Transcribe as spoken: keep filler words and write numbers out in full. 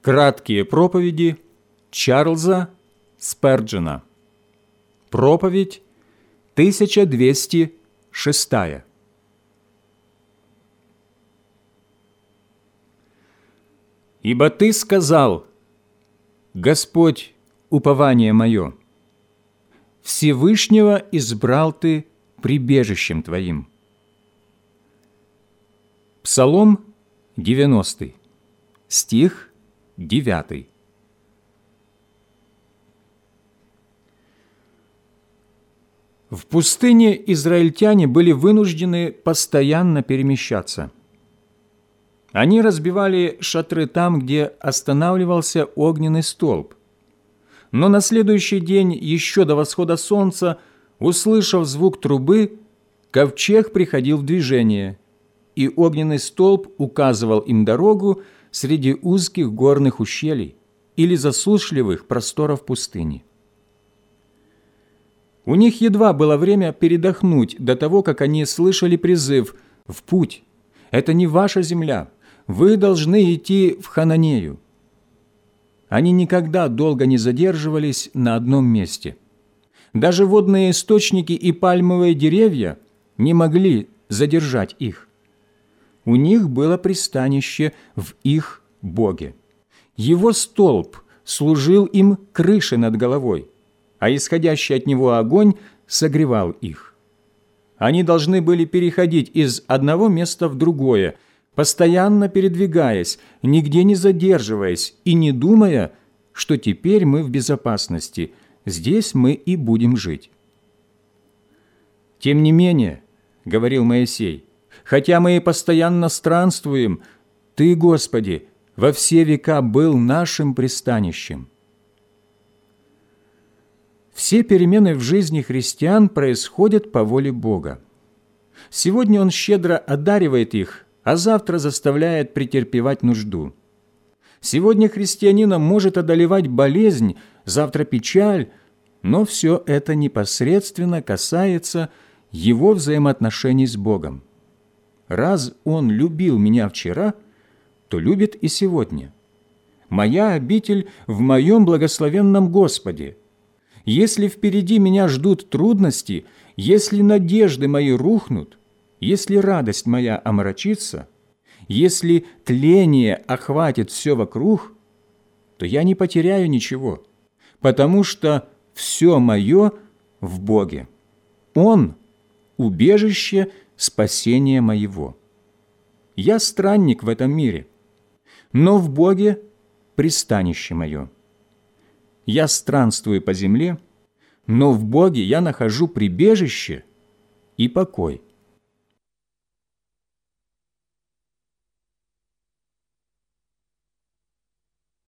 Краткие проповеди Чарльза Сперджена. Проповедь тысяча двести шестая. «Ибо Ты сказал: Господь, упование мое, Всевышнего избрал Ты прибежищем Твоим». Псалом девяностый, стих девятый. В пустыне израильтяне были вынуждены постоянно перемещаться. Они разбивали шатры там, где останавливался огненный столб. Но на следующий день, еще до восхода солнца, услышав звук трубы, ковчег приходил в движение, и огненный столб указывал им дорогу среди узких горных ущелий или засушливых просторов пустыни. У них едва было время передохнуть до того, как они слышали призыв «В путь! Это не ваша земля! Вы должны идти в Хананею!» Они никогда долго не задерживались на одном месте. Даже водные источники и пальмовые деревья не могли задержать их. У них было пристанище в их Боге. Его столб служил им крышей над головой, а исходящий от него огонь согревал их. Они должны были переходить из одного места в другое, постоянно передвигаясь, нигде не задерживаясь и не думая, что теперь мы в безопасности, здесь мы и будем жить. «Тем не менее, — говорил Моисей, — хотя мы и постоянно странствуем, Ты, Господи, во все века был нашим пристанищем». Все перемены в жизни христиан происходят по воле Бога. Сегодня Он щедро одаривает их, а завтра заставляет претерпевать нужду. Сегодня христианина может одолевать болезнь, завтра печаль, но все это непосредственно касается его взаимоотношений с Богом. Раз Он любил меня вчера, то любит и сегодня. Моя обитель в моем благословенном Господе. Если впереди меня ждут трудности, если надежды мои рухнут, если радость моя омрачится, если тление охватит все вокруг, то я не потеряю ничего, потому что все мое в Боге. Он – убежище спасения моего. Я странник в этом мире, но в Боге пристанище мое. Я странствую по земле, но в Боге я нахожу прибежище и покой.